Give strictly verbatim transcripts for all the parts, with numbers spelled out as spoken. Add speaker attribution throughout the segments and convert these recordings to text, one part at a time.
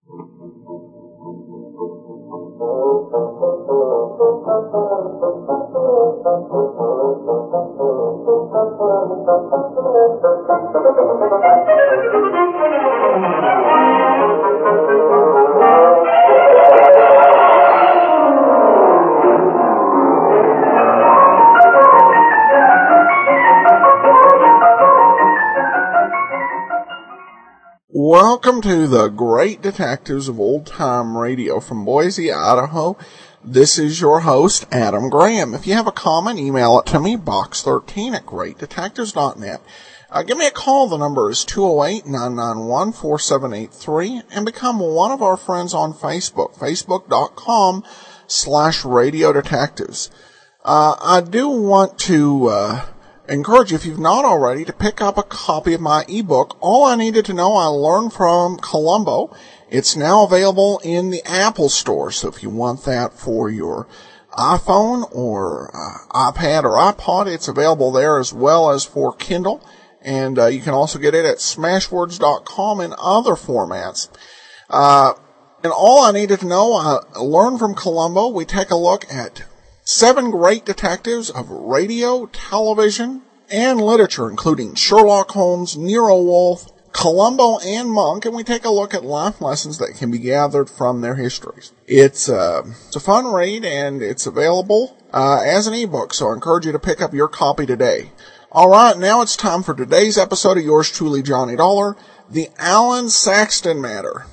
Speaker 1: Welcome to the Great Detectives of Old Time Radio from Boise, Idaho. This is your host, Adam Graham. If you have a comment, email it to me, box thirteen at great detectives dot net. Uh, give me a call. The number is two oh eight, nine nine one, four seven eight three, and become one of our friends on Facebook, facebook.com slash radio detectives. Uh, I do want to, uh, encourage you, if you've not already, to pick up a copy of my ebook, All I Needed to Know I Learned from Columbo. It's now available in the Apple Store, so if you want that for your iPhone or uh, iPad or iPod, it's available there as well as for Kindle, and uh, you can also get it at smashwords dot com and other formats. Uh, and All I Needed to Know I Learned from Columbo, we take a look at seven great detectives of radio, television, and literature, including Sherlock Holmes, Nero Wolfe, Columbo, and Monk, and we take a look at life lessons that can be gathered from their histories. It's, uh, it's a fun read, and it's available uh, as an ebook, so I encourage you to pick up your copy today. All right, now it's time for today's episode of yours truly, Johnny Dollar, The Alan Saxton Matter.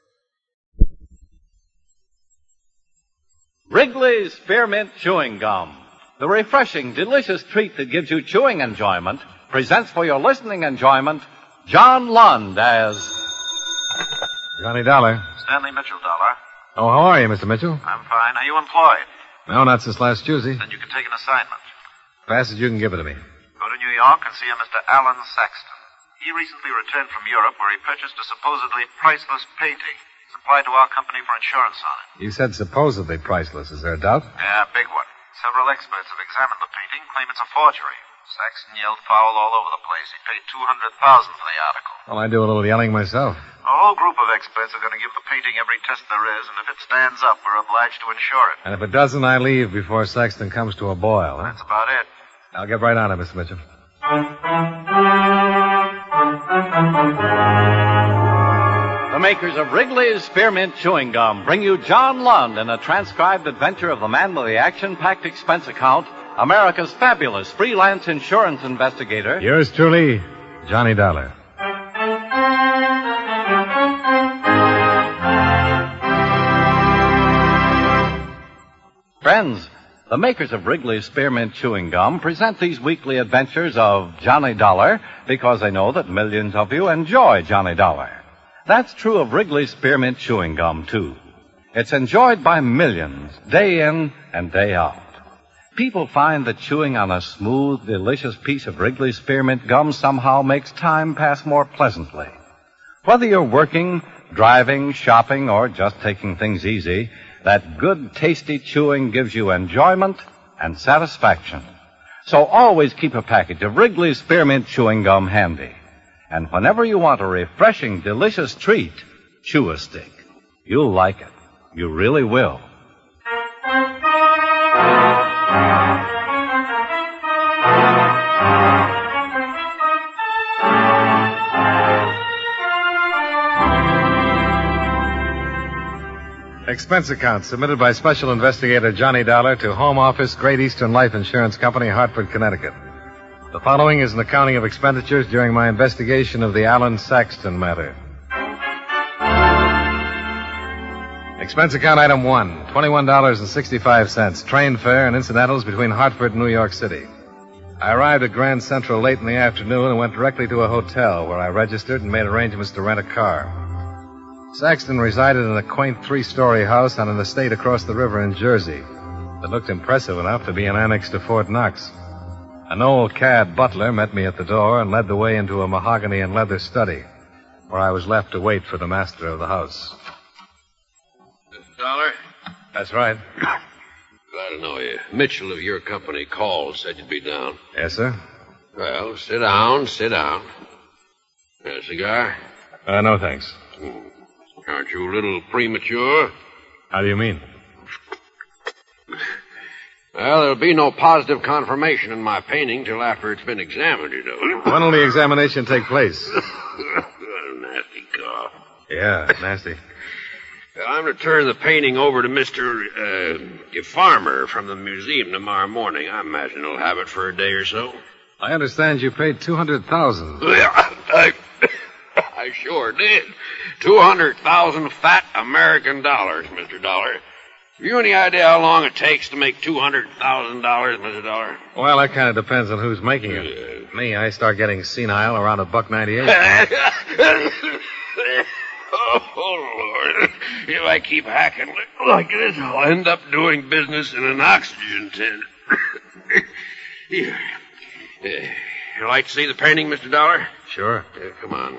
Speaker 2: Wrigley's Spearmint Chewing Gum, the refreshing, delicious treat that gives you chewing enjoyment, presents for your listening enjoyment John Lund as
Speaker 3: Johnny Dollar.
Speaker 4: Stanley Mitchell, Dollar.
Speaker 3: Oh, how are you, Mister Mitchell?
Speaker 4: I'm fine. Are you employed?
Speaker 3: No, not since last Tuesday.
Speaker 4: Then you can take an assignment.
Speaker 3: Fast as you can give it to me.
Speaker 4: Go to New York and see a Mister Alan Saxton. He recently returned from Europe where he purchased a supposedly priceless painting. Applied to our company for insurance on it.
Speaker 3: You said supposedly priceless. Is there a doubt?
Speaker 4: Yeah, big one. Several experts have examined the painting, claim it's a forgery. Saxton yelled foul all over the place. He paid two hundred thousand dollars for the article.
Speaker 3: Well, I do a little yelling myself.
Speaker 4: A whole group of experts are going to give the painting every test there is, and if it stands up, we're obliged to insure it.
Speaker 3: And if it doesn't, I leave before Saxton comes to a boil, huh?
Speaker 4: That's about it.
Speaker 3: I'll get right on it, Mister Mitchell.
Speaker 2: the makers of Wrigley's Spearmint Chewing Gum bring you John Lund in a transcribed adventure of the man with the action-packed expense account, America's fabulous freelance insurance investigator.
Speaker 3: Yours truly, Johnny Dollar.
Speaker 2: Friends, the makers of Wrigley's Spearmint Chewing Gum present these weekly adventures of Johnny Dollar because they know that millions of you enjoy Johnny Dollar. That's true of Wrigley's Spearmint Chewing Gum, too. It's enjoyed by millions, day in and day out. People find that chewing on a smooth, delicious piece of Wrigley's Spearmint Gum somehow makes time pass more pleasantly. Whether you're working, driving, shopping, or just taking things easy, that good, tasty chewing gives you enjoyment and satisfaction. So always keep a package of Wrigley's Spearmint Chewing Gum handy. And whenever you want a refreshing, delicious treat, chew a stick. You'll like it. You really will.
Speaker 3: Expense account submitted by Special Investigator Johnny Dollar to Home Office, Great Eastern Life Insurance Company, Hartford, Connecticut. The following is an accounting of expenditures during my investigation of the Alan Saxton matter. Expense account item one, twenty-one dollars and sixty-five cents, train fare and incidentals between Hartford and New York City. I arrived at Grand Central late in the afternoon and went directly to a hotel where I registered and made arrangements to rent a car. Saxton resided in a quaint three-story house on an estate across the river in Jersey that looked impressive enough to be an annex to Fort Knox. An old cad butler met me at the door and led the way into a mahogany and leather study, where I was left to wait for the master of the house.
Speaker 5: Dollar?
Speaker 3: That's right.
Speaker 5: Glad to know you. Mitchell of your company called, said you'd be down.
Speaker 3: Yes, sir?
Speaker 5: Well, sit down, sit down. A cigar?
Speaker 3: Uh, no, thanks.
Speaker 5: Hmm. Aren't you a little premature?
Speaker 3: How do you mean?
Speaker 5: Well, there'll be no positive confirmation in my painting till after it's been examined, you know.
Speaker 3: When will the examination take place?
Speaker 5: What a nasty cough.
Speaker 3: Yeah, nasty.
Speaker 5: I'm to turn the painting over to Mister Uh, Farmer from the museum tomorrow morning. I imagine he'll have it for a day or so.
Speaker 3: I understand you paid two hundred thousand dollars.
Speaker 5: Yeah, I, I sure did. two hundred thousand fat American dollars, Mister Dollar. Have you any idea how long it takes to make two hundred thousand dollars, Mister Dollar?
Speaker 3: Well, that kind of depends on who's making it.
Speaker 5: Uh,
Speaker 3: Me, I start getting senile around a buck ninety-eight.
Speaker 5: Oh, Lord. If I keep hacking like this, I'll end up doing business in an oxygen tent. Here. Uh, you like to see the painting, Mister Dollar?
Speaker 3: Sure.
Speaker 5: Uh, come on.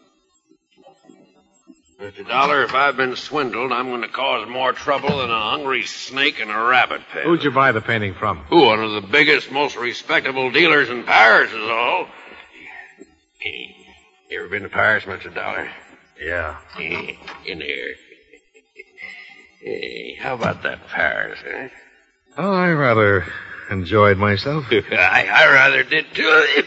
Speaker 5: Mister Dollar, if I've been swindled, I'm going to cause more trouble than a hungry snake in a rabbit pen.
Speaker 3: Who'd you buy the painting from?
Speaker 5: Who, one of the biggest, most respectable dealers in Paris is all. You ever been to Paris, Mister Dollar?
Speaker 3: Yeah.
Speaker 5: In here. Hey, how about that Paris, eh?
Speaker 3: Oh, I rather enjoyed myself.
Speaker 5: I, I rather did, too.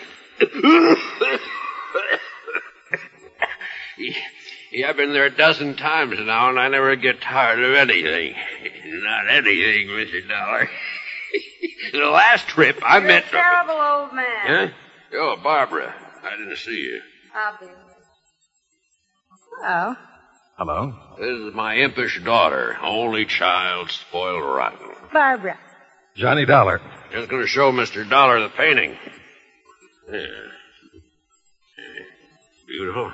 Speaker 5: Yeah, I've been there a dozen times now, and I never get tired of anything. Not anything, Mister Dollar. The last trip, I
Speaker 6: You're
Speaker 5: met...
Speaker 6: a terrible old man.
Speaker 5: Huh? Oh, Barbara. I didn't see you.
Speaker 6: I'll be. Hello.
Speaker 3: Hello?
Speaker 5: This is my impish daughter, only child, spoiled rotten.
Speaker 6: Barbara.
Speaker 3: Johnny Dollar.
Speaker 5: Just going to show Mister Dollar the painting. Yeah. Yeah. Beautiful.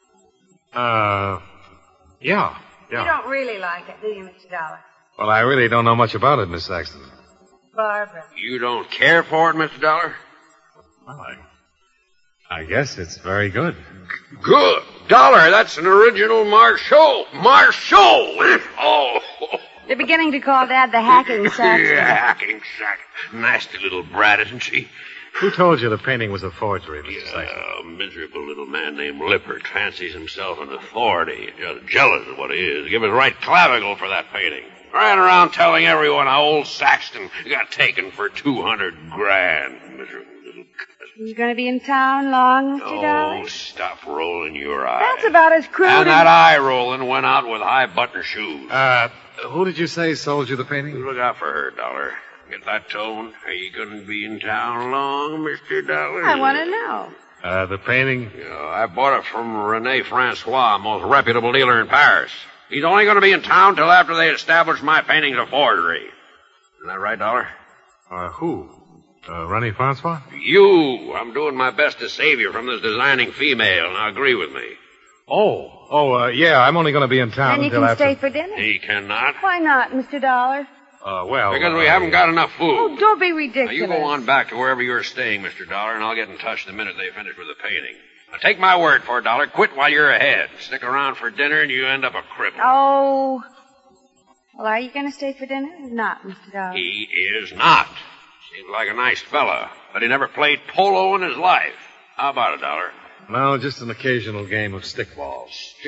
Speaker 3: Uh, yeah. Yeah.
Speaker 6: You don't really like it, do you, Mister Dollar?
Speaker 3: Well, I really don't know much about it, Miss Saxton.
Speaker 6: Barbara.
Speaker 5: You don't care for it, Mister Dollar?
Speaker 3: Well, I, I guess it's very good.
Speaker 5: Good. Dollar, that's an original Marshall. Marshall! Oh.
Speaker 6: They're beginning to call Dad the hacking Saxton.
Speaker 5: Yeah, hacking sack. Nasty little brat, isn't she?
Speaker 3: Who told you the painting was a forgery, Mister
Speaker 5: Yeah,
Speaker 3: Saxton?
Speaker 5: a miserable little man named Lippert fancies himself an authority. Just jealous of what he is. Give his right clavicle for that painting. Ran around telling everyone how old Saxton got taken for two hundred grand. Miserable little cousin.
Speaker 6: You going to be in town long, Mister
Speaker 5: Oh,
Speaker 6: Dollar?
Speaker 5: stop rolling your eyes.
Speaker 6: That's about as crude
Speaker 5: And
Speaker 6: as...
Speaker 5: that eye rolling went out with high button shoes.
Speaker 3: Uh, who did you say sold you the painting?
Speaker 5: Look out for her, Dollar. Get that tone? Are you going to be in town long, Mister Dollar?
Speaker 6: I want to know.
Speaker 3: Uh, the painting?
Speaker 5: Yeah, I bought it from Rene Francois, most reputable dealer in Paris. He's only going to be in town till after they establish my painting's a forgery. Isn't that right, Dollar?
Speaker 3: Uh, who? Uh, Rennie Francois?
Speaker 5: You. I'm doing my best to save you from this designing female. Now agree with me.
Speaker 3: Oh. Oh, uh, yeah, I'm only going to be in town
Speaker 6: Then you
Speaker 3: until
Speaker 6: can
Speaker 3: after...
Speaker 6: stay for dinner.
Speaker 5: He cannot.
Speaker 6: Why not, Mister Dollar?
Speaker 3: Uh, well...
Speaker 5: Because we
Speaker 3: uh,
Speaker 5: haven't got enough food.
Speaker 6: Oh, don't be
Speaker 5: Now,
Speaker 6: ridiculous.
Speaker 5: you go on back to wherever you're staying, Mister Dollar, and I'll get in touch the minute they finish with the painting. Now, take my word for it, Dollar. Quit while you're ahead. Stick around for dinner, and you end up a cripple.
Speaker 6: Oh. Well, are you going to stay for dinner or not, Mister Dollar?
Speaker 5: He is not. Seems like a nice fella, but he never played polo in his life. How about it, Dollar?
Speaker 3: No, just an occasional game of stickball.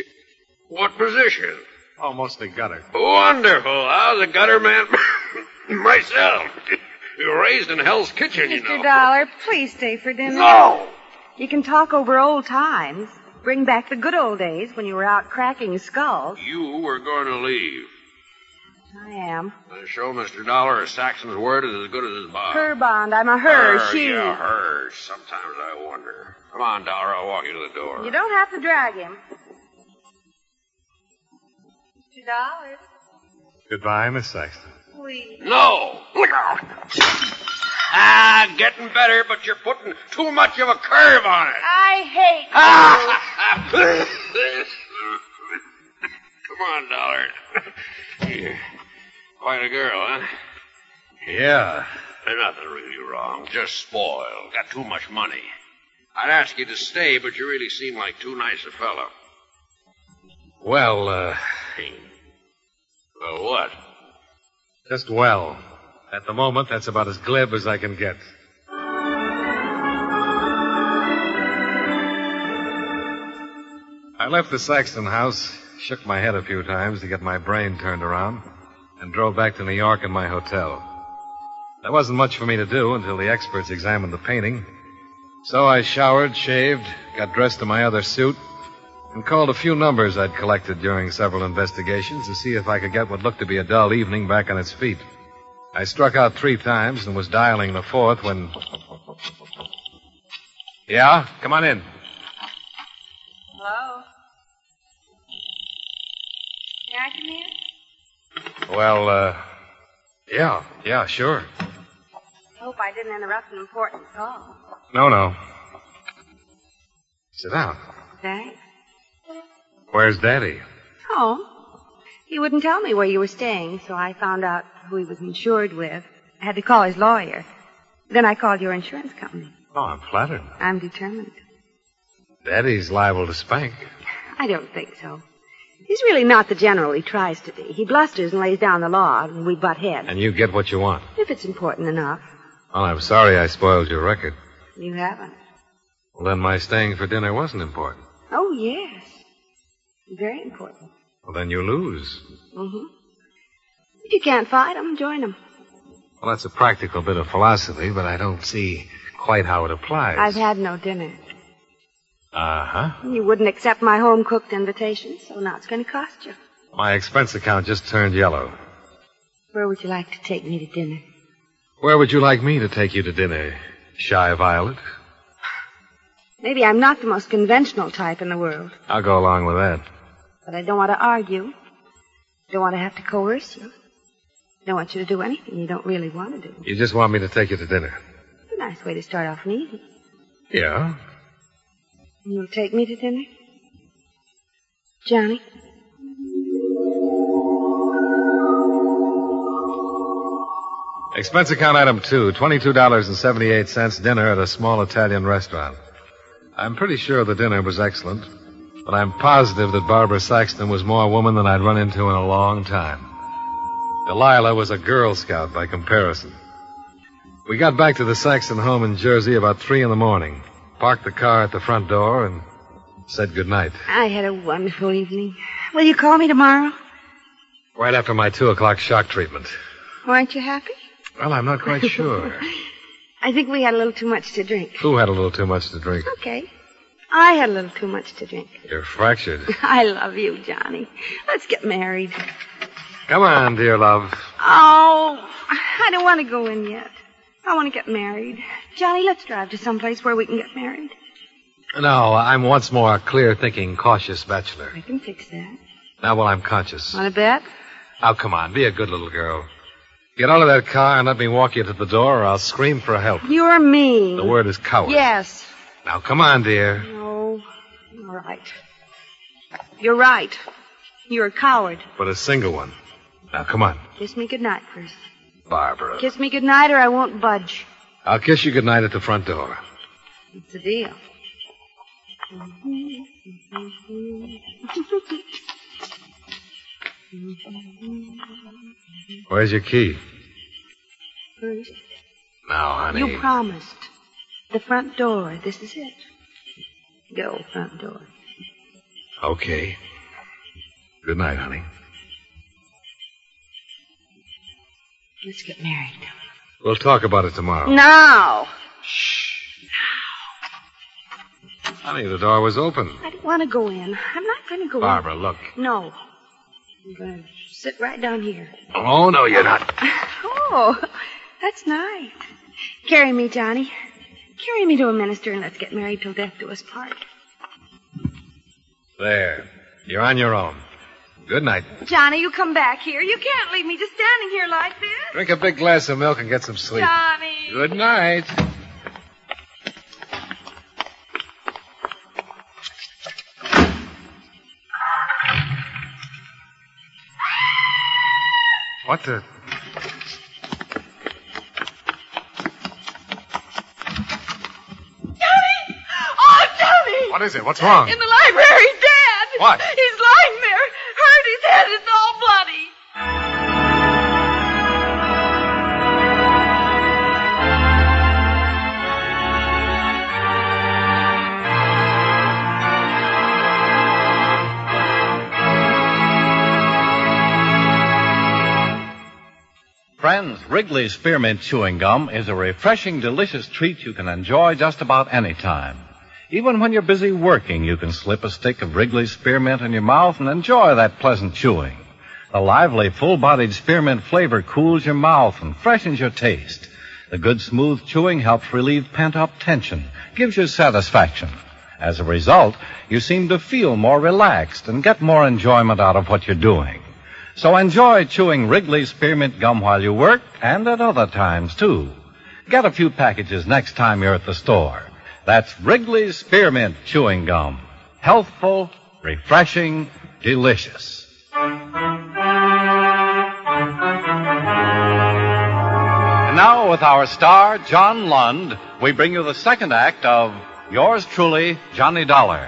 Speaker 5: What position?
Speaker 3: Oh, mostly gutter.
Speaker 5: Wonderful. I was a gutter man myself. You were raised in Hell's Kitchen, you
Speaker 6: Mister
Speaker 5: know.
Speaker 6: Dollar, please stay for dinner.
Speaker 5: No!
Speaker 6: You can talk over old times. Bring back the good old days when you were out cracking skulls.
Speaker 5: You were going to leave.
Speaker 6: I am.
Speaker 5: I show Mister Dollar a Saxon's word is as good as his bond.
Speaker 6: Her bond. I'm a her.
Speaker 5: Her,
Speaker 6: she.
Speaker 5: Yeah, her. Sometimes I wonder. Come on, Dollar. I'll walk you to the door.
Speaker 6: You don't have to drag him. Mister Dollar,
Speaker 3: Goodbye, Miss Saxton.
Speaker 6: please.
Speaker 5: No! Look out! Ah, getting better, but you're putting too much of a curve on it.
Speaker 6: I hate you.
Speaker 5: Ah! Come on, Dollar. You're quite a girl, huh?
Speaker 3: Yeah.
Speaker 5: There's nothing really wrong. Just spoiled. Got too much money. I'd ask you to stay, but you really seem like too nice a fellow.
Speaker 3: Well, uh,
Speaker 5: Well, what?
Speaker 3: just well. At the moment, that's about as glib as I can get. I left the Saxton house. shook my head a few times to get my brain turned around, and drove back to New York in my hotel. There wasn't much for me to do until the experts examined the painting. So I showered, shaved, got dressed in my other suit, and called a few numbers I'd collected during several investigations to see if I could get what looked to be a dull evening back on its feet. I struck out three times and was dialing the fourth when... Yeah? Come on in.
Speaker 6: Hello? May I come in?
Speaker 3: Well, uh... Yeah, yeah, sure.
Speaker 6: I hope I didn't interrupt an important call.
Speaker 3: No, no. Sit down.
Speaker 6: Thanks.
Speaker 3: Where's Daddy?
Speaker 6: Oh. He wouldn't tell me where you were staying, so I found out who he was insured with. I had to call his lawyer. Then I called your insurance company.
Speaker 3: Oh, I'm flattered.
Speaker 6: I'm determined.
Speaker 3: Daddy's liable to spank.
Speaker 6: I don't think so. He's really not the general he tries to be. He blusters and lays down the law, and we butt heads.
Speaker 3: And you get what you want.
Speaker 6: If it's important enough.
Speaker 3: Well, I'm sorry I spoiled your record.
Speaker 6: You haven't.
Speaker 3: Well, then my staying for dinner wasn't important.
Speaker 6: Oh, yes. Very important.
Speaker 3: Well, then you lose.
Speaker 6: Mm-hmm. If you can't fight them, join them.
Speaker 3: Well, that's a practical bit of philosophy, but I don't see quite how it applies.
Speaker 6: I've had no dinner.
Speaker 3: Uh-huh.
Speaker 6: You wouldn't accept my home-cooked invitation, so now it's going to cost you.
Speaker 3: My expense account just turned yellow.
Speaker 6: Where would you like to take me to dinner?
Speaker 3: Where would you like me to take you to dinner, Shy Violet?
Speaker 6: Maybe I'm not the most conventional type in the world.
Speaker 3: I'll go along with that.
Speaker 6: But I don't want to argue. Don't want to have to coerce you. Don't want you to do anything you don't really want to do.
Speaker 3: You just want me to take you to dinner?
Speaker 6: It's a nice way to start off an evening.
Speaker 3: Yeah.
Speaker 6: You'll take me to dinner? Johnny?
Speaker 3: Expense account item two, twenty-two dollars and seventy-eight cents, dinner at a small Italian restaurant. I'm pretty sure the dinner was excellent, but I'm positive that Barbara Saxton was more woman than I'd run into in a long time. Delilah was a Girl Scout by comparison. We got back to the Saxton home in Jersey about three in the morning, parked the car at the front door, and said goodnight.
Speaker 6: I had a wonderful evening. Will you call me tomorrow?
Speaker 3: Right after my two o'clock shock treatment.
Speaker 6: Aren't you happy?
Speaker 3: Well, I'm not quite sure.
Speaker 6: I think we had a little too much to drink.
Speaker 3: Who had a little too much to drink?
Speaker 6: Okay. I had a little too much to drink.
Speaker 3: You're fractured.
Speaker 6: I love you, Johnny. Let's get married.
Speaker 3: Come on, dear love.
Speaker 6: Oh, I don't want to go in yet. I want to get married. Johnny, let's drive to someplace where we can get married.
Speaker 3: No, I'm once more a clear-thinking, cautious bachelor.
Speaker 6: I can fix that.
Speaker 3: Now, while I'm conscious.
Speaker 6: Want to bet?
Speaker 3: Oh, come on. Be a good little girl. Get out of that car and let me walk you to the door, or I'll scream for help.
Speaker 6: You're mean.
Speaker 3: The word is coward.
Speaker 6: Yes.
Speaker 3: Now, come on, dear.
Speaker 6: No. All right. You're right. You're a coward.
Speaker 3: But a single one. Now, come on.
Speaker 6: Kiss me goodnight first.
Speaker 3: Barbara.
Speaker 6: Kiss me goodnight or I won't budge.
Speaker 3: I'll kiss you goodnight at the front door.
Speaker 6: It's a deal.
Speaker 3: Where's your key?
Speaker 6: First,
Speaker 3: Now, honey.
Speaker 6: you promised. The front door. This is it. Go, front door.
Speaker 3: Okay. Good night, honey.
Speaker 6: Let's get married.
Speaker 3: We'll talk about it tomorrow.
Speaker 6: Now.
Speaker 3: Honey, the door was open.
Speaker 6: I don't want to go in. I'm not going to go
Speaker 3: Barbara, look.
Speaker 6: in. No. I'm going to sit right down here.
Speaker 3: Oh, no, you're not.
Speaker 6: Oh, that's nice. Carry me, Johnny. Carry me to a minister and let's get married till death do us part.
Speaker 3: There. You're on your own. Good night.
Speaker 6: Johnny, you come back here. You can't leave me just standing here like this.
Speaker 3: Drink a big glass of milk and get some sleep.
Speaker 6: Johnny.
Speaker 3: Good night. What the...
Speaker 6: Johnny! Oh, Johnny!
Speaker 3: What is it? What's wrong?
Speaker 6: In the library, dead.
Speaker 3: What?
Speaker 6: He's lying there. Hurt his head. It's all bloody.
Speaker 2: Friends, Wrigley's Spearmint Chewing Gum is a refreshing, delicious treat you can enjoy just about any time. Even when you're busy working, you can slip a stick of Wrigley's Spearmint in your mouth and enjoy that pleasant chewing. The lively, full-bodied spearmint flavor cools your mouth and freshens your taste. The good, smooth chewing helps relieve pent-up tension, gives you satisfaction. As a result, you seem to feel more relaxed and get more enjoyment out of what you're doing. So enjoy chewing Wrigley's Spearmint Gum while you work and at other times, too. Get a few packages next time you're at the store. That's Wrigley's Spearmint Chewing Gum. Healthful, refreshing, delicious. And now, with our star, John Lund, we bring you the second act of Yours Truly, Johnny Dollar.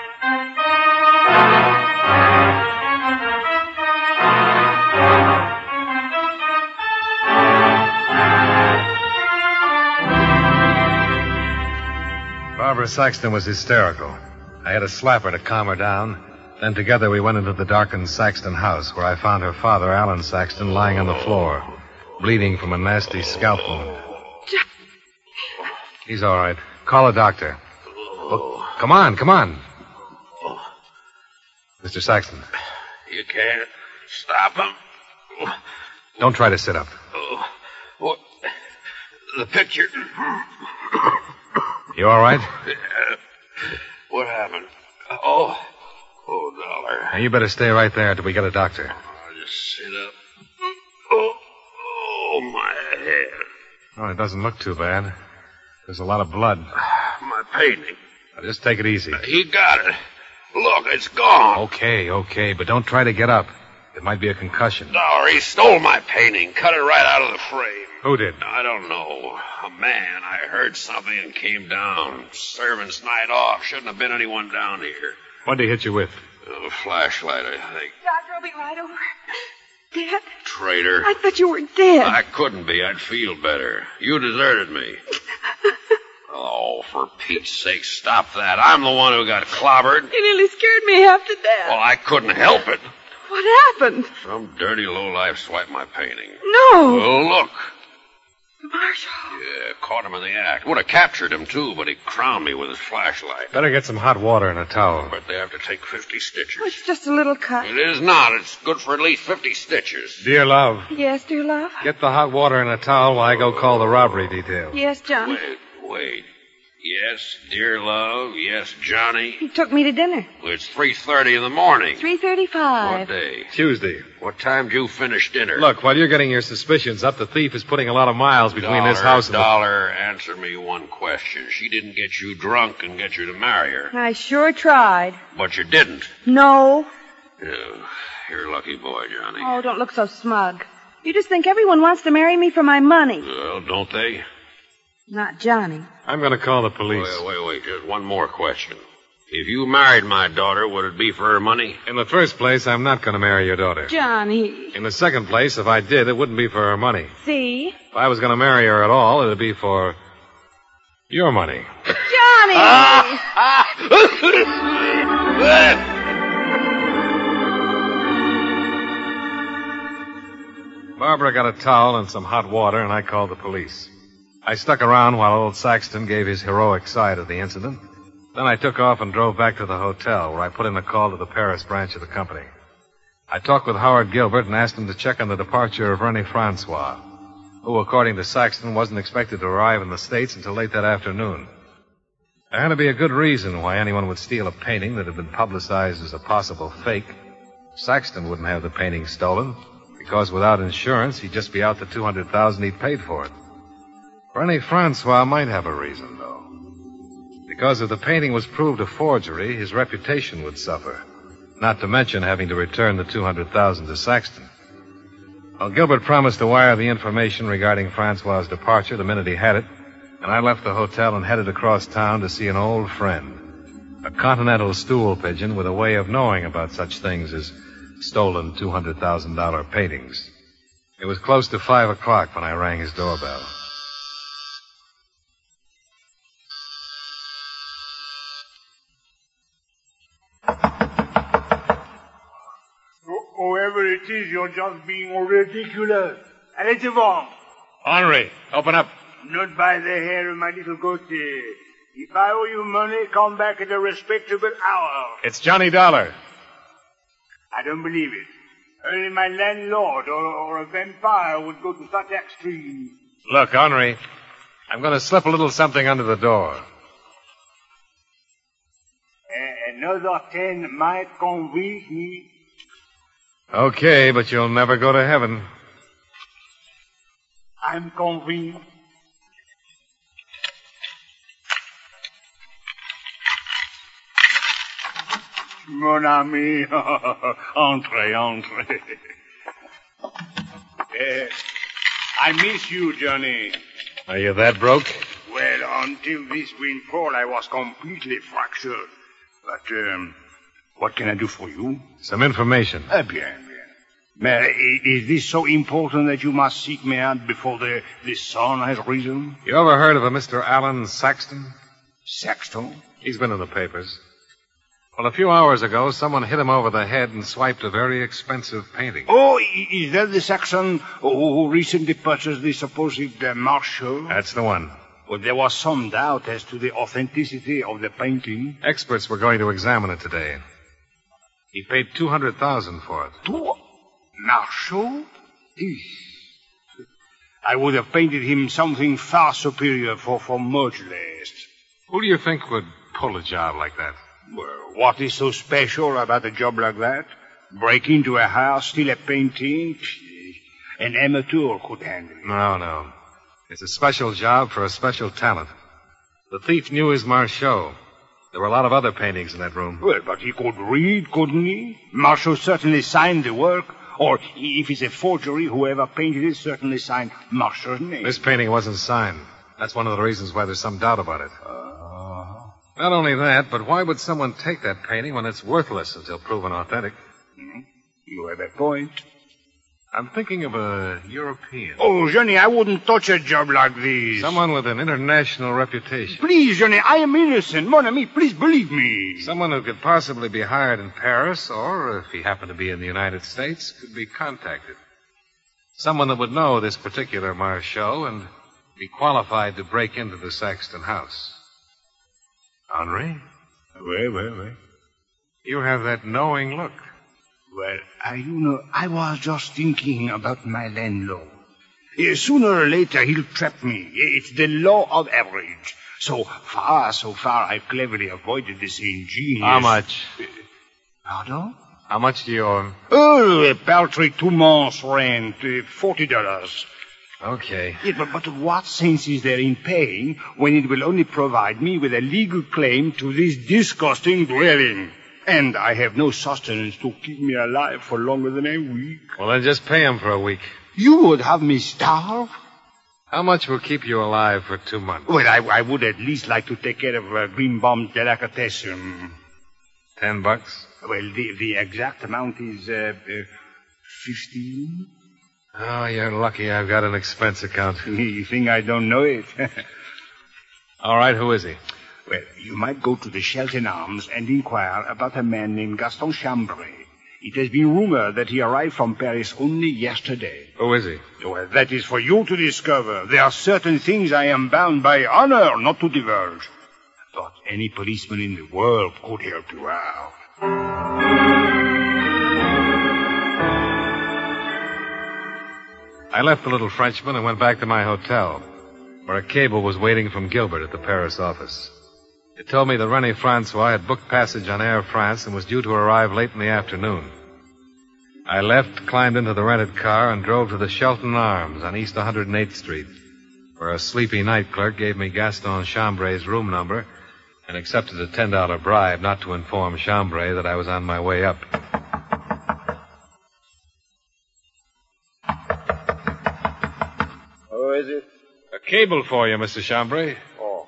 Speaker 3: Barbara Saxton was hysterical. I had to slap her to calm her down. Then together we went into the darkened Saxton house, where I found her father, Alan Saxton, lying on the floor, bleeding from a nasty scalp wound. He's all right. Call a doctor. Look, come on, come on. Mister Saxton.
Speaker 5: You can't stop him.
Speaker 3: Don't try to sit up.
Speaker 5: Oh, what? The picture.
Speaker 3: You all right?
Speaker 5: Yeah. What happened? Oh, oh, Dollar.
Speaker 3: Now, you better stay right there until we get a doctor.
Speaker 5: I'll just sit up. Oh, oh, my head.
Speaker 3: Oh, it doesn't look too bad. There's a lot of blood.
Speaker 5: My painting.
Speaker 3: Now, just take it easy.
Speaker 5: He got it. Look, it's gone.
Speaker 3: Okay, okay, but don't try to get up. It might be a concussion.
Speaker 5: Dollar, he stole my painting, cut it right out of the frame.
Speaker 3: Who did?
Speaker 5: I don't know. A man. I heard something and came down. Servant's night off. Shouldn't have been anyone down here.
Speaker 3: What did he hit you with?
Speaker 5: A flashlight, I think.
Speaker 6: Doctor, I'll be right over. Dead?
Speaker 5: Traitor.
Speaker 6: I thought you were dead.
Speaker 5: I couldn't be. I'd feel better. You deserted me. Oh, for Pete's sake, stop that. I'm the one who got clobbered.
Speaker 6: You nearly scared me half to death.
Speaker 5: Well, I couldn't help it.
Speaker 6: What happened?
Speaker 5: Some dirty lowlife swiped my painting.
Speaker 6: No.
Speaker 5: Well, look.
Speaker 6: Marshal.
Speaker 5: Yeah, caught him in the act. Would have captured him, too, but he crowned me with his flashlight.
Speaker 3: Better get some hot water and a towel.
Speaker 5: But they have to take fifty stitches.
Speaker 6: Oh, it's just a little cut.
Speaker 5: It is not. It's good for at least fifty stitches.
Speaker 3: Dear love,
Speaker 6: Yes, dear love?
Speaker 3: get the hot water and a towel while I go call the robbery detail.
Speaker 6: Yes, Johnny.
Speaker 5: Wait, wait. Yes, dear love. Yes, Johnny.
Speaker 6: He took me to dinner.
Speaker 5: It's three thirty in the morning.
Speaker 6: three thirty-five.
Speaker 5: What day?
Speaker 3: Tuesday.
Speaker 5: What time did you finish dinner?
Speaker 3: Look, while you're getting your suspicions up, the thief is putting a lot of miles between
Speaker 5: Dollar,
Speaker 3: this house and the...
Speaker 5: Dollar, answer me one question. She didn't get you drunk and get you to marry her.
Speaker 6: I sure tried.
Speaker 5: But you didn't.
Speaker 6: No.
Speaker 5: Yeah, you're a lucky boy, Johnny.
Speaker 6: Oh, don't look so smug. You just think everyone wants to marry me for my money.
Speaker 5: Well, don't they?
Speaker 6: Not Johnny.
Speaker 3: I'm going to call the police.
Speaker 5: Wait, wait, wait. Just one more question. If you married my daughter, would it be for her money?
Speaker 3: In the first place, I'm not going to marry your daughter.
Speaker 6: Johnny.
Speaker 3: In the second place, if I did, it wouldn't be for her money.
Speaker 6: See?
Speaker 3: If I was going to marry her at all, it would be for your money.
Speaker 6: Johnny!
Speaker 3: Barbara got a towel and some hot water, and I called the police. I stuck around while old Saxton gave his heroic side of the incident. Then I took off and drove back to the hotel, where I put in a call to the Paris branch of the company. I talked with Howard Gilbert and asked him to check on the departure of Rene Francois, who, according to Saxton, wasn't expected to arrive in the States until late that afternoon. There had to be a good reason why anyone would steal a painting that had been publicized as a possible fake. Saxton wouldn't have the painting stolen, because without insurance, he'd just be out the two hundred thousand dollars he'd paid for it. Rene Francois might have a reason, though. Because if the painting was proved a forgery, his reputation would suffer, not to mention having to return the two hundred thousand dollars to Saxton. Well, Gilbert promised to wire the information regarding Francois' departure the minute he had it, and I left the hotel and headed across town to see an old friend, a continental stool pigeon with a way of knowing about such things as stolen two hundred thousand dollars paintings. It was close to five o'clock when I rang his doorbell.
Speaker 7: Whoever it is, you're just being ridiculous. Allez devant.
Speaker 3: Henri, open up.
Speaker 7: Not by the hair of my little goatee. If I owe you money, come back at a respectable hour.
Speaker 3: It's Johnny Dollar.
Speaker 7: I don't believe it. Only my landlord or, or a vampire would go to such extremes.
Speaker 3: Look, Henri, I'm going to slip a little something under the door.
Speaker 7: Uh, another ten might convince me.
Speaker 3: Okay, but you'll never go to heaven.
Speaker 7: I'm convinced. Mon ami, entrez, entrez. Uh, I miss you, Johnny.
Speaker 3: Are you that broke?
Speaker 7: Well, until this windfall, I was completely fractured. But, um, what can I do for you?
Speaker 3: Some information.
Speaker 7: Uh, bien, bien. Mais, is this so important that you must seek me out before the, the sun has risen?
Speaker 3: You ever heard of a Mister Alan Saxton?
Speaker 7: Saxton?
Speaker 3: He's been in the papers. Well, a few hours ago, someone hit him over the head and swiped a very expensive painting.
Speaker 7: Oh, is that the Saxon who recently purchased the supposed uh, Marshall?
Speaker 3: That's the one.
Speaker 7: Well, there was some doubt as to the authenticity of the painting.
Speaker 3: Experts were going to examine it today. He paid two hundred thousand dollars for it.
Speaker 7: Two? Marshall? I would have painted him something far superior for, for much less.
Speaker 3: Who do you think would pull a job like that?
Speaker 7: Well, what is so special about a job like that? Break into a house, steal a painting? An amateur could handle it.
Speaker 3: No, no. It's a special job for a special talent. The thief knew his Marchot. There were a lot of other paintings in that room.
Speaker 7: Well, but he could read, couldn't he? Marshall certainly signed the work. Or, if it's a forgery, whoever painted it certainly signed Marshall's name.
Speaker 3: This painting wasn't signed. That's one of the reasons why there's some doubt about it.
Speaker 7: Uh...
Speaker 3: Not only that, but why would someone take that painting when it's worthless until proven authentic?
Speaker 7: Hmm? You have a point.
Speaker 3: I'm thinking of a European.
Speaker 7: Oh, Johnny, I wouldn't touch a job like this.
Speaker 3: Someone with an international reputation.
Speaker 7: Please, Johnny, I am innocent. Mon ami, please believe me.
Speaker 3: Someone who could possibly be hired in Paris, or, if he happened to be in the United States, could be contacted. Someone that would know this particular Marchot and be qualified to break into the Saxton house. Henri?
Speaker 7: Well, well, well.
Speaker 3: You have that knowing look.
Speaker 7: Well, I, you know, I was just thinking about my landlord. Uh, sooner or later, he'll trap me. It's the law of average. So far, so far, I've cleverly avoided this ingenious...
Speaker 3: How much?
Speaker 7: Uh, pardon?
Speaker 3: How much do you owe him?
Speaker 7: Oh, a paltry two months' rent, uh, forty dollars.
Speaker 3: Okay.
Speaker 7: Yeah, but, but what sense is there in paying when it will only provide me with a legal claim to this disgusting dwelling? And I have no sustenance to keep me alive for longer than a week.
Speaker 3: Well, then just pay him for a week.
Speaker 7: You would have me starve?
Speaker 3: How much will keep you alive for two months?
Speaker 7: Well, I, I would at least like to take care of uh, Greenbaum's delicatessen.
Speaker 3: Ten bucks?
Speaker 7: Well, the, the exact amount is uh, uh, fifteen.
Speaker 3: Oh, you're lucky I've got an expense account.
Speaker 7: You think I don't know it?
Speaker 3: All right, who is he?
Speaker 7: Well, you might go to the Shelton Arms and inquire about a man named Gaston Chambray. It has been rumored that he arrived from Paris only yesterday.
Speaker 3: Who is he?
Speaker 7: Well, that is for you to discover. There are certain things I am bound by honor not to divulge. But any policeman in the world could help you out.
Speaker 3: I left the little Frenchman and went back to my hotel, where a cable was waiting from Gilbert at the Paris office. It told me that René Francois had booked passage on Air France and was due to arrive late in the afternoon. I left, climbed into the rented car, and drove to the Shelton Arms on East one hundred eighth Street, where a sleepy night clerk gave me Gaston Chambray's room number and accepted a ten dollar bribe not to inform Chambray that I was on my way up.
Speaker 8: Who is it?
Speaker 3: A cable for you, Mister Chambray.
Speaker 8: Oh.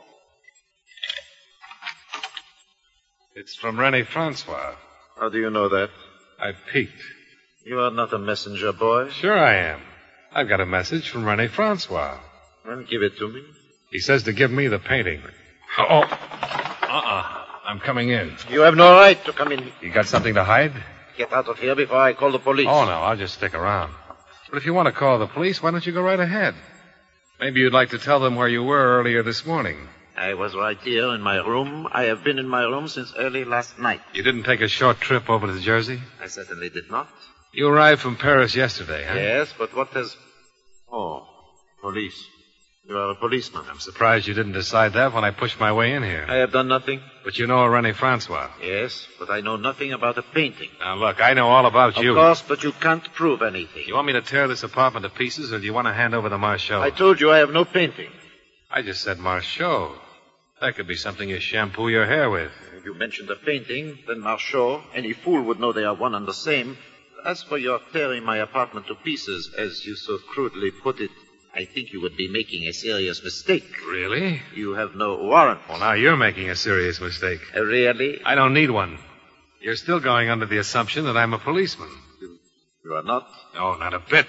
Speaker 3: It's from René Francois.
Speaker 8: How do you know that?
Speaker 3: I peeked.
Speaker 8: You are not a messenger boy.
Speaker 3: Sure I am. I've got a message from René Francois.
Speaker 8: Then give it to me.
Speaker 3: He says to give me the painting. Oh. Uh-uh. I'm coming in.
Speaker 8: You have no right to come in.
Speaker 3: You got something to hide?
Speaker 8: Get out of here before I call the police.
Speaker 3: Oh, no. I'll just stick around. But if you want to call the police, why don't you go right ahead? Maybe you'd like to tell them where you were earlier this morning.
Speaker 8: I was right here in my room. I have been in my room since early last night.
Speaker 3: You didn't take a short trip over to Jersey?
Speaker 8: I certainly did not.
Speaker 3: You arrived from Paris yesterday, huh?
Speaker 8: Yes, but what has... Oh, police. You are a policeman.
Speaker 3: I'm surprised you didn't decide that when I pushed my way in here.
Speaker 8: I have done nothing.
Speaker 3: But you know a René Francois.
Speaker 8: Yes, but I know nothing about a painting.
Speaker 3: Now, look, I know all about
Speaker 8: Of
Speaker 3: you.
Speaker 8: Of course, but you can't prove anything.
Speaker 3: You want me to tear this apartment to pieces, or do you want to hand over the Marchot?
Speaker 8: I told you I have no painting.
Speaker 3: I just said Marchot. That could be something you shampoo your hair with.
Speaker 8: If you mentioned a painting, then Marchot, any fool would know they are one and the same. As for your tearing my apartment to pieces, as you so crudely put it, I think you would be making a serious mistake.
Speaker 3: Really?
Speaker 8: You have no warrant.
Speaker 3: Well, now you're making a serious mistake.
Speaker 8: Uh, really?
Speaker 3: I don't need one. You're still going under the assumption that I'm a policeman.
Speaker 8: You, you are not?
Speaker 3: No, not a bit.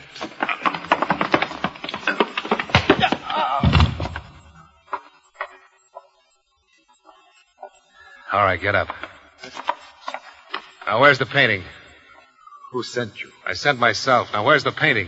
Speaker 3: All right, get up. Now, where's the painting?
Speaker 8: Who sent you?
Speaker 3: I sent myself. Now, where's the painting?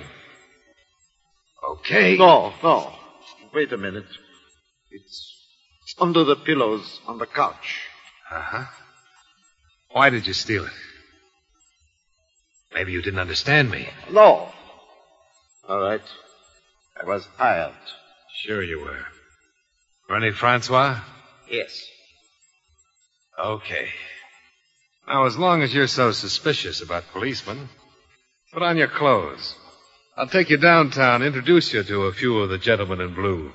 Speaker 3: Okay.
Speaker 8: No, no. Wait a minute. It's, it's under the pillows on the couch.
Speaker 3: Uh-huh. Why did you steal it? Maybe you didn't understand me.
Speaker 8: No. All right. I was hired.
Speaker 3: Sure you were. René Francois?
Speaker 8: Yes.
Speaker 3: Okay. Now, as long as you're so suspicious about policemen, put on your clothes. I'll take you downtown, introduce you to a few of the gentlemen in blue.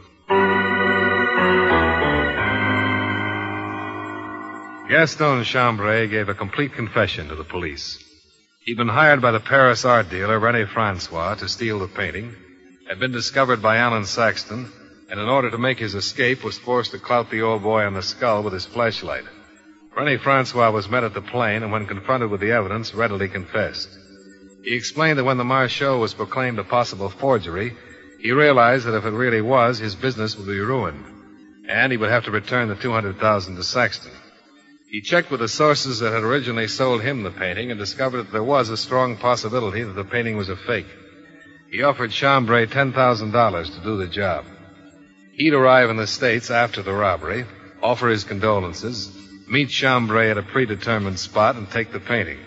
Speaker 3: Gaston Chambray gave a complete confession to the police. He'd been hired by the Paris art dealer, René Francois, to steal the painting, had been discovered by Alan Saxton, and in order to make his escape was forced to clout the old boy on the skull with his flashlight. René Francois was met at the plane, and when confronted with the evidence, readily confessed. He explained that when the Marchot was proclaimed a possible forgery, he realized that if it really was, his business would be ruined, and he would have to return the two hundred thousand dollars to Saxton. He checked with the sources that had originally sold him the painting and discovered that there was a strong possibility that the painting was a fake. He offered Chambray ten thousand dollars to do the job. He'd arrive in the States after the robbery, offer his condolences, meet Chambray at a predetermined spot, and take the painting.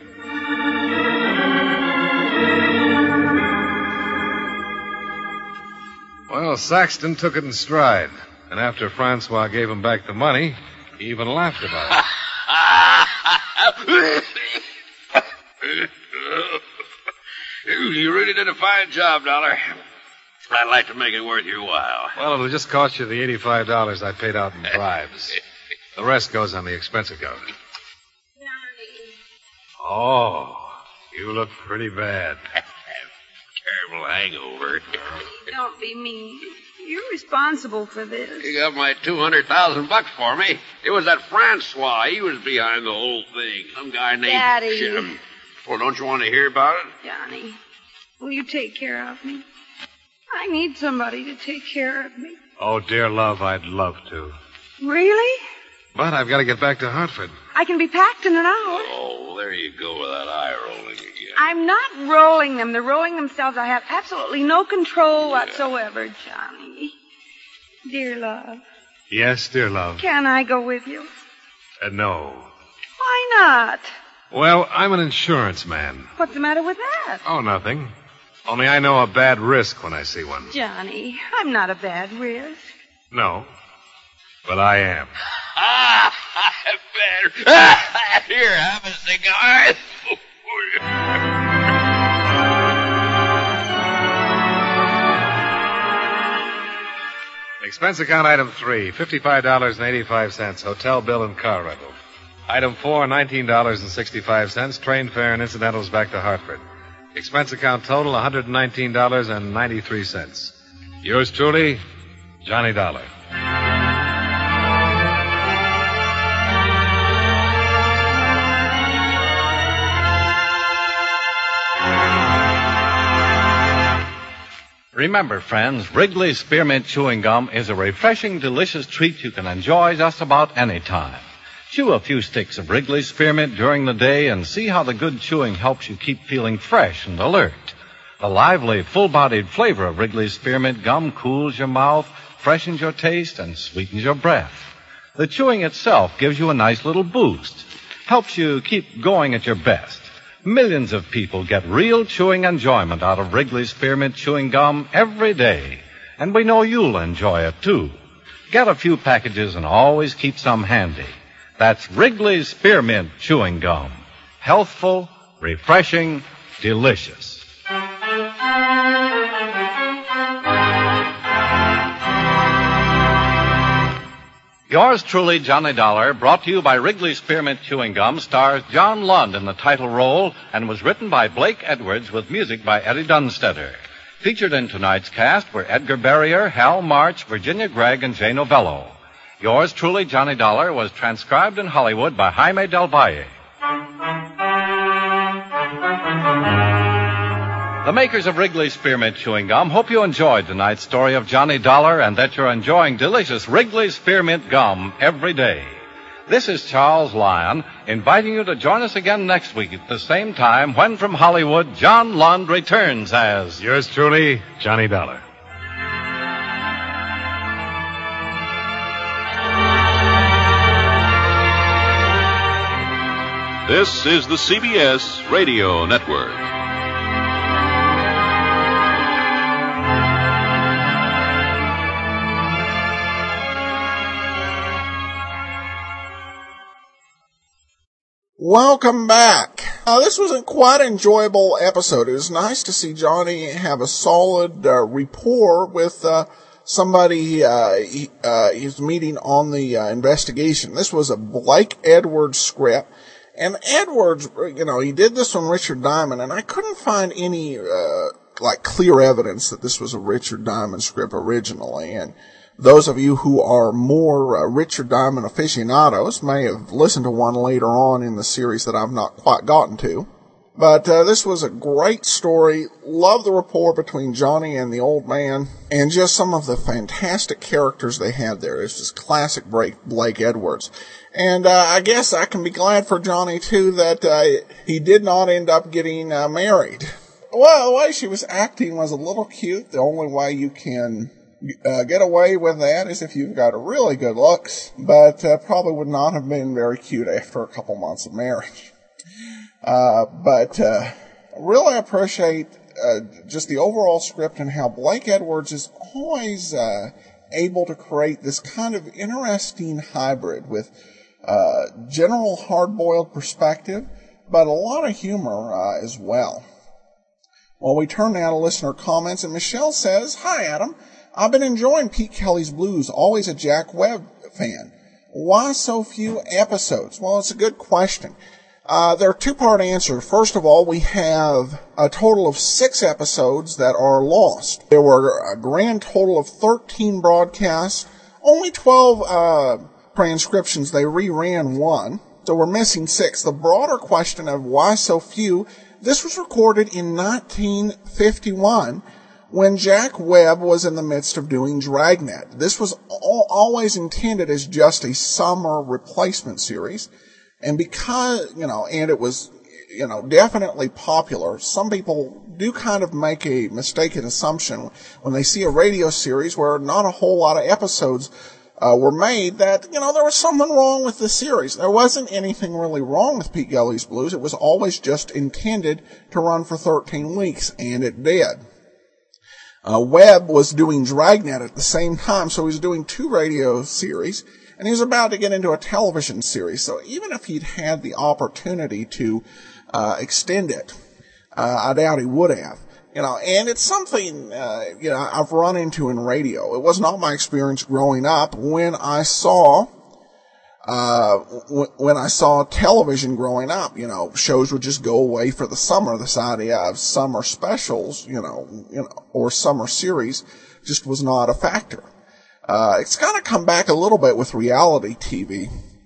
Speaker 3: Well, Saxton took it in stride, and after Francois gave him back the money, he even laughed about it.
Speaker 5: You really did a fine job, Dollar. I'd like to make it worth your while.
Speaker 3: Well, it'll just cost you the eighty-five dollars I paid out in bribes. The rest goes on the expense account. Oh, you look pretty bad.
Speaker 5: Terrible hangover.
Speaker 6: Don't be mean. You're responsible for this.
Speaker 5: You got my two hundred thousand bucks for me. It was that Francois. He was behind the whole thing. Some guy named
Speaker 6: Daddy.
Speaker 5: Jim. Well, don't you want to hear about it?
Speaker 6: Johnny, will you take care of me? I need somebody to take care of me.
Speaker 3: Oh, dear love, I'd love to.
Speaker 6: Really?
Speaker 3: But I've got to get back to Hartford.
Speaker 6: I can be packed in an hour.
Speaker 5: Oh, there you go with that eye rolling again.
Speaker 6: I'm not rolling them. They're rolling themselves. I have absolutely no control whatsoever, Johnny. Dear love.
Speaker 3: Yes, dear love.
Speaker 6: Can I go with you?
Speaker 3: Uh, no.
Speaker 6: Why not?
Speaker 3: Well, I'm an insurance man.
Speaker 6: What's the matter with that?
Speaker 3: Oh, nothing. Only I know a bad risk when I see one.
Speaker 6: Johnny, I'm not a bad risk.
Speaker 3: No. But I am.
Speaker 5: Ah, better. Here, have a cigar.
Speaker 3: Expense account item three, fifty-five dollars and eighty-five cents, hotel bill and car rental. Item four, nineteen dollars and sixty-five cents, train fare and incidentals back to Hartford. Expense account total, one hundred nineteen dollars and ninety-three cents. Yours truly, Johnny Dollar.
Speaker 2: Remember, friends, Wrigley's Spearmint Chewing Gum is a refreshing, delicious treat you can enjoy just about any time. Chew a few sticks of Wrigley's Spearmint during the day and see how the good chewing helps you keep feeling fresh and alert. The lively, full-bodied flavor of Wrigley's Spearmint Gum cools your mouth, freshens your taste, and sweetens your breath. The chewing itself gives you a nice little boost, helps you keep going at your best. Millions of people get real chewing enjoyment out of Wrigley's Spearmint Chewing Gum every day, and we know you'll enjoy it, too. Get a few packages and always keep some handy. That's Wrigley's Spearmint Chewing Gum. Healthful, refreshing, delicious. Yours truly, Johnny Dollar, brought to you by Wrigley's Spearmint Chewing Gum, stars John Lund in the title role and was written by Blake Edwards with music by Eddie Dunstetter. Featured in tonight's cast were Edgar Barrier, Hal March, Virginia Gregg, and Jay Novello. Yours truly, Johnny Dollar, was transcribed in Hollywood by Jaime Del Valle. The makers of Wrigley's Spearmint Chewing Gum hope you enjoyed tonight's story of Johnny Dollar and that you're enjoying delicious Wrigley's Spearmint Gum every day. This is Charles Lyon, inviting you to join us again next week at the same time when from Hollywood, John Lund returns as...
Speaker 3: Yours truly, Johnny Dollar.
Speaker 9: This is the C B S Radio Network.
Speaker 1: Welcome back. Uh, this was a quite enjoyable episode. It was nice to see Johnny have a solid uh, rapport with uh, somebody uh, he, uh, he's meeting on the uh, investigation. This was a Blake Edwards script. And Edwards, you know, he did this on Richard Diamond, and I couldn't find any, uh, like, clear evidence that this was a Richard Diamond script originally. And those of you who are more uh, Richard Diamond aficionados may have listened to one later on in the series that I've not quite gotten to. But uh, this was a great story. Love the rapport between Johnny and the old man, and just some of the fantastic characters they had there. It's just classic Blake Edwards. And uh, I guess I can be glad for Johnny, too, that uh, he did not end up getting uh, married. Well, the way she was acting was a little cute. The only way you can uh, get away with that is if you've got a really good looks, but uh, probably would not have been very cute after a couple months of marriage. Uh, but uh, really appreciate uh, just the overall script and how Blake Edwards is always uh, able to create this kind of interesting hybrid with uh, general hard-boiled perspective, but a lot of humor uh, as well. Well, we turn now to listener comments, and Michelle says, "Hi, Adam. I've been enjoying Pete Kelly's Blues, always a Jack Webb fan. Why so few episodes?" Well, it's a good question. Uh, there are two-part answer. First of all, we have a total of six episodes that are lost. There were a grand total of thirteen broadcasts, only twelve uh, transcriptions. They reran one, so we're missing six. The broader question of why so few, this was recorded in nineteen fifty-one when Jack Webb was in the midst of doing Dragnet. This was all, always intended as just a summer replacement series. And because, you know, and it was, you know, definitely popular, some people do kind of make a mistaken assumption when they see a radio series where not a whole lot of episodes uh, were made that, you know, there was something wrong with the series. There wasn't anything really wrong with Pete Kelly's Blues. It was always just intended to run for thirteen weeks, and it did. Uh, Webb was doing Dragnet at the same time, so he was doing two radio series. And he was about to get into a television series. So even if he'd had the opportunity to uh, extend it, uh, I doubt he would have. You know, and it's something, uh, you know, I've run into in radio. It was not my experience growing up when I saw, uh, w- when I saw television growing up. You know, shows would just go away for the summer. This idea of summer specials, you know, you know, or summer series just was not a factor. Uh, it's kind of come back a little bit with reality T V,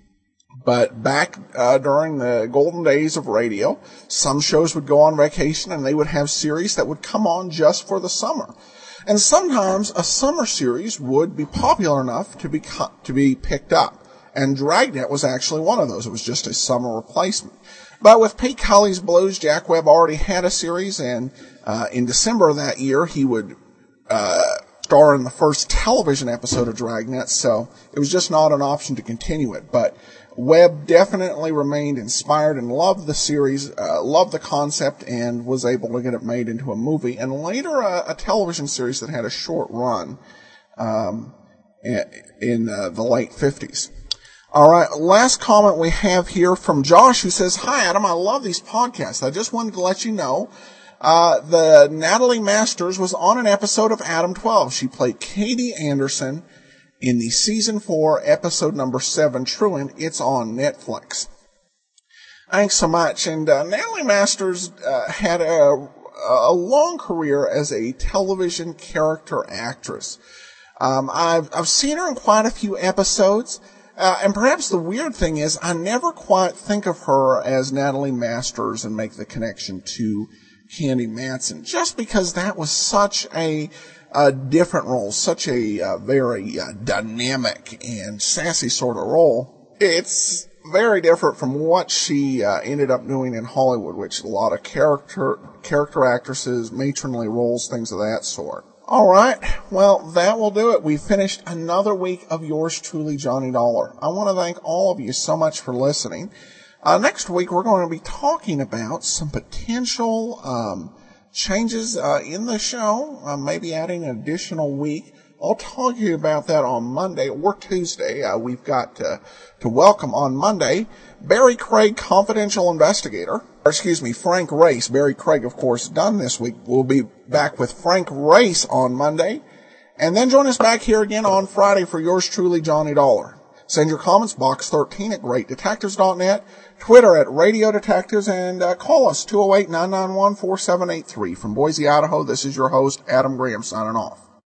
Speaker 1: but back uh, during the golden days of radio, some shows would go on vacation and they would have series that would come on just for the summer. And sometimes a summer series would be popular enough to be to be picked up. And Dragnet was actually one of those. It was just a summer replacement. But with Pete Cully's Blues, Jack Webb already had a series, and uh, in December of that year, he would uh, star in the first television episode of Dragnet, so it was just not an option to continue it. But Webb definitely remained inspired and loved the series, uh, loved the concept, and was able to get it made into a movie, and later a, a television series that had a short run um, in uh, the late fifties. All right, last comment we have here from Josh, who says, "Hi, Adam, I love these podcasts. I just wanted to let you know uh, the Natalie Masters was on an episode of Adam twelve. She played Katie Anderson in the season four, episode number seven, Truant. It's on Netflix." Thanks so much. And uh, Natalie Masters uh, had a, a long career as a television character actress. Um, I've I've seen her in quite a few episodes. Uh, and perhaps the weird thing is I never quite think of her as Natalie Masters and make the connection to Candy Manson, just because that was such a, a different role, such a uh, very uh, dynamic and sassy sort of role. It's very different from what she uh, ended up doing in Hollywood, which a lot of character character actresses, matronly roles, things of that sort. All right, well, that will do it. We've finished another week of yours truly, Johnny Dollar. I want to thank all of you so much for listening. Uh, next week, we're going to be talking about some potential um, changes uh, in the show, uh, maybe adding an additional week. I'll talk to you about that on Monday or Tuesday. Uh, we've got to, to welcome on Monday Barry Craig, confidential investigator. Or excuse me, Frank Race. Barry Craig, of course, done this week. We'll be back with Frank Race on Monday. And then join us back here again on Friday for yours truly, Johnny Dollar. Send your comments, box thirteen at great detectives dot net, Twitter at Radio Detectives, and uh, call us, two oh eight, nine nine one, four seven eight three. From Boise, Idaho, this is your host, Adam Graham, signing off.